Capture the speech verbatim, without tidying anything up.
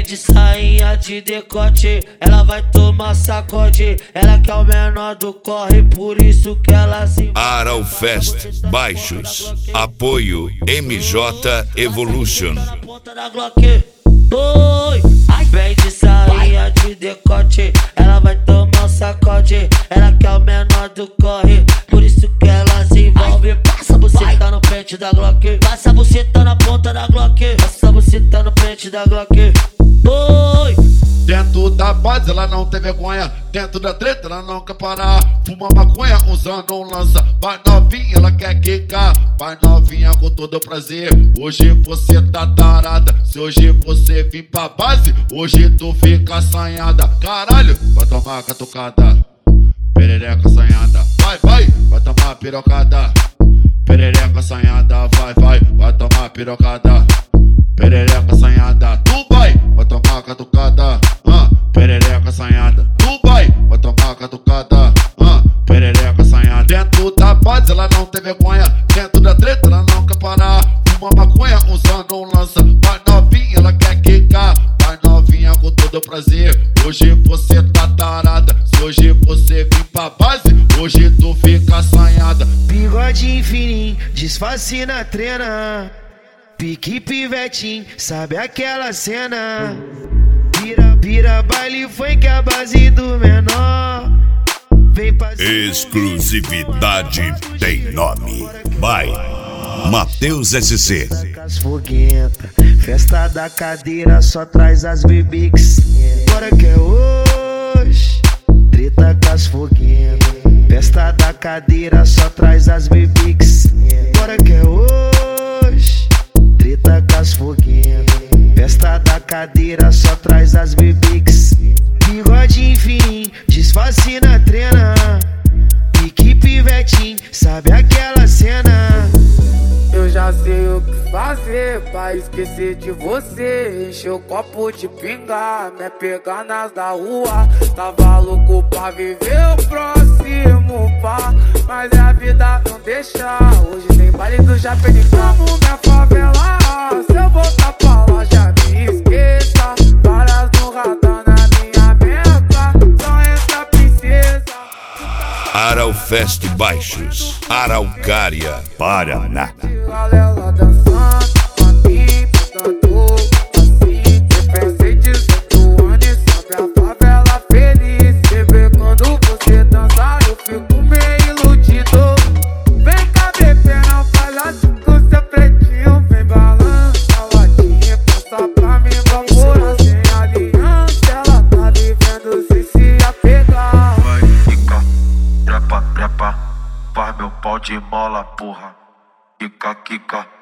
de sainha de decote, ela vai tomar sacode. Ela que é o menor do corre, por isso que ela se... Aralfest Baixos. Apoio M J Evolution. Oi, vem de sainha de decote, ela vai tomar um sacode. Ela que é o menor do corre, por isso que ela se envolve. Passa a buceta no pente da Glock, passa a buceta na ponta da Glock, passa a buceta no pente da Glock. Oi, dentro da base ela não tem vergonha, dentro da treta ela não quer parar. Fuma maconha usando um lança, vai novinha ela quer quicar. Vai novinha com todo prazer, hoje você tá tarada. Se hoje você vir pra base, hoje tu fica assanhada. Caralho, vai tomar catucada, perereca assanhada. Vai, vai, vai tomar pirocada, perereca assanhada. Vai, vai, vai tomar pirocada, perereca assanhada. Tu vai, vai tomar catucada, uh, perereca assanhada. Tu vai, vai tomar catucada, uh, perereca assanhada. Dentro da base ela não tem vergonha, dentro da treta ela não quer parar. Fuma maconha usando um lança, vai novinha ela quer quicar. Vai novinha com todo prazer, hoje você tá tarada. Se hoje você vir pra base, hoje tu fica assanhada. Bigode fininho, disfarce na trena, pique pivetinho, sabe aquela cena? Vira, vira baile, foi que a base do menor. Vem exclusividade tem nome. Vai, Matheus S C. As foguenta, festa da cadeira só traz as bebix. Bora que é hoje, treta com as foguenta. Festa da cadeira só traz as bebix. Bora que é hoje, treta com as foguenta. Festa da cadeira só traz as bebix. Bigode fininho, disfarce na trena, pique pivetinho, sabe aquela cena? Eu já sei o que fazer pra esquecer de você. Encher o copo de pinga, me pegar nas da rua. Tava louco pra viver o próximo pá, mas a vida não deixa. Hoje tem baile do Japão, como minha favela. Se eu voltar pra lá já me esqueça. Várias no radar na minha meta, só entra princesa. Aralfest Baixos, Araucária, Paraná. Galera dançando, aqui, tanto assim. Pensei dezoito anos, sabe a favela feliz. Bebê, quando você dançar, eu fico meio iludido. Vem cá, bebê, não faz assim com seu pretinho. Vem balança a latinha, passa pra mim, vambora. Sem aliança, ela tá vivendo sem se apegar. Vai ficar, trepa, trepa, faz meu pau de mola, porra. Kika, kika.